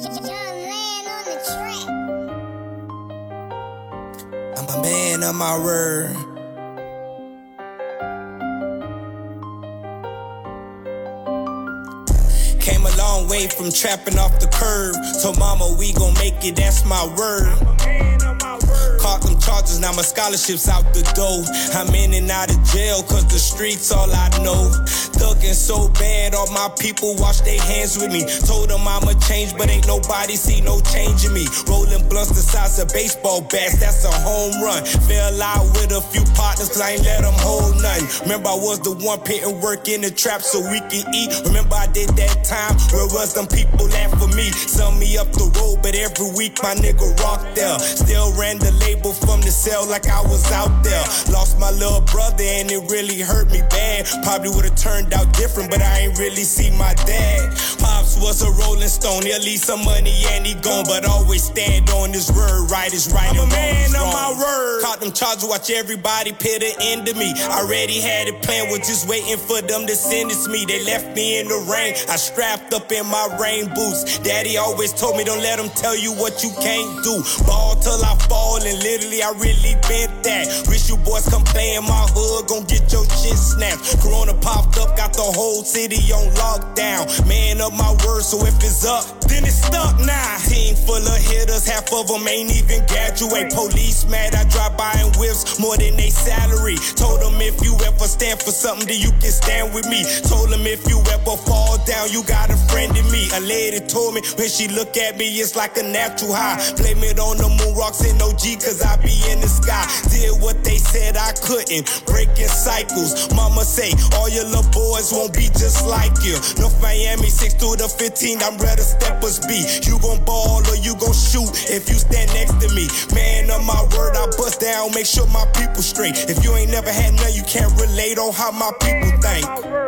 I'm a man of my word. Came a long way from trapping off the curb. Told mama we gon' make it, that's my word. Caught them charges, now my scholarship's out the door. I'm in and out of jail, cause the streets all I know. Thuggin' so bad, all my people wash their hands with me. Told them I'ma change, but ain't nobody see no change in me. Rolling blunts the size of baseball bats, that's a home run. Fell out with a few partners, cause I ain't let them hold nothing. Remember I was the one pitting work in the trap so we can eat. Remember I did that time, where was them people at for me? Sum me up the road, but every week my nigga rocked there. Still ran the label from the cell like I was out there. Lost my little brother and it really hurt me bad. Probably would've turned out different, but I ain't really see my dad. Pops was a rolling stone, he'll leave some money and he gone, but always stand on his word. Right is right and wrong is wrong. I'm a man of my word. Caught them charges, watch everybody pit the end of me. Already had it planned, was just waiting for them to sentence me. They left me in the rain, I strapped up in my rain boots. Daddy always told me don't let them tell you what you can't do. Ball till I fall, and literally I really bent that. Wish you boys come play in my hood, gon' get your shit snapped. Corona popped up, got the whole city on lockdown. Man of my word, so if it's up, then it's stuck now. Team full of hitters, half of them ain't even graduate. Police mad, I drive by in whips more than they salary. Told them if you ever stand for something, then you can stand with me. Told them if you ever fall down, you got a friend in me. A lady told me when she look at me, it's like a natural high. Blame it on the moon rocks and OG, cause I be in the sky. Did what they said I couldn't, breaking cycles. Mama say, all your little boys won't be just like you. North Miami, 6 through the 15, I'm ready to steppers be. You gon' ball or you gon' shoot if you stand next to me. Man of my word, I bust down, make sure my people straight. If you ain't never had none, you can't relate on how my people think.